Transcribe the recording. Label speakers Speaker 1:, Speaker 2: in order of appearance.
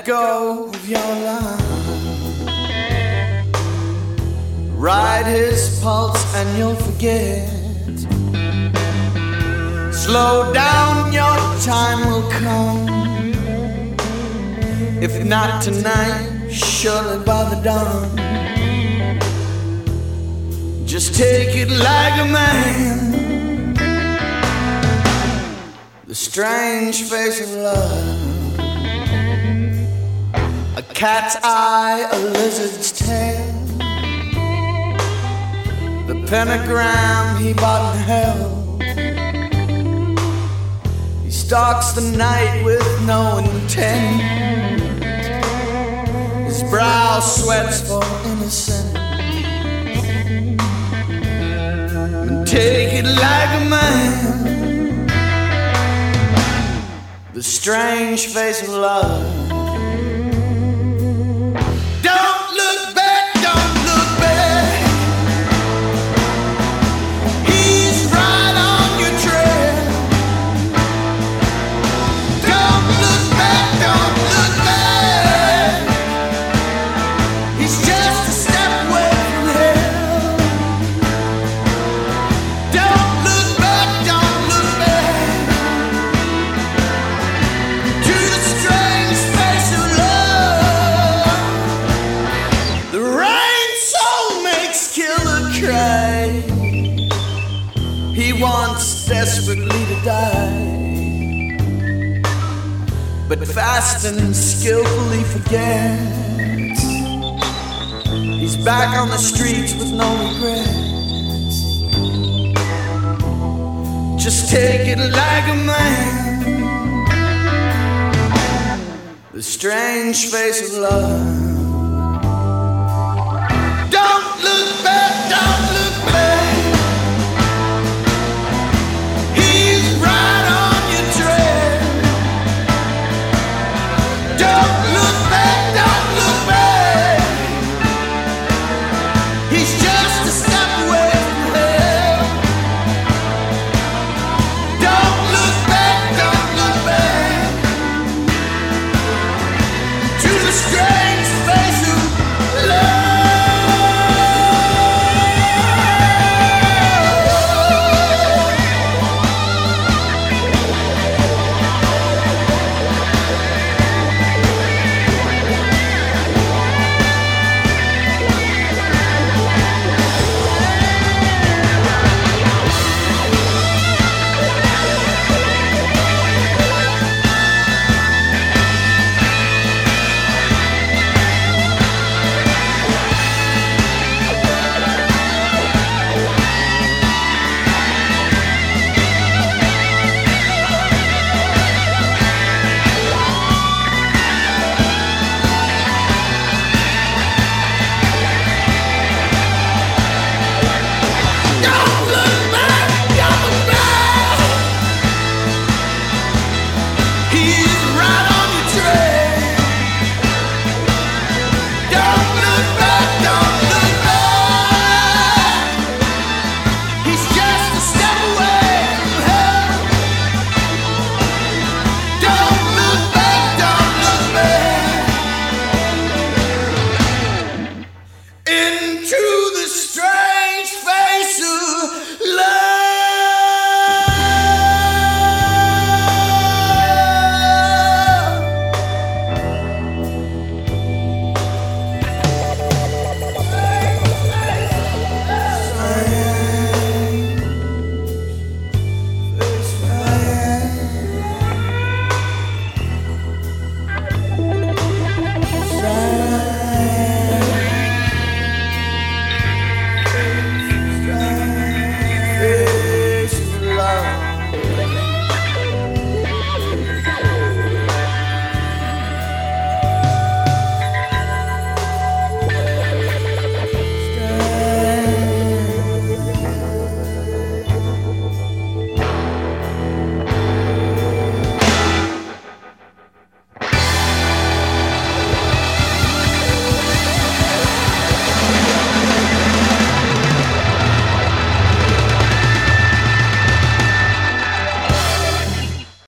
Speaker 1: Let go of your love. Ride his pulse and you'll forget. Slow down, your time will come. If not tonight, surely by the dawn. Just take it like a man. The strange face of love. A cat's eye, a lizard's tail. The pentagram he bought in hell. He stalks the night with no intent. His brow sweats for innocence. And take it like a man. The strange face of love. Desperately to die, but fast and skillfully forgets. He's back on the streets with no regrets. Just take it like a man. The strange face of love. Don't look back.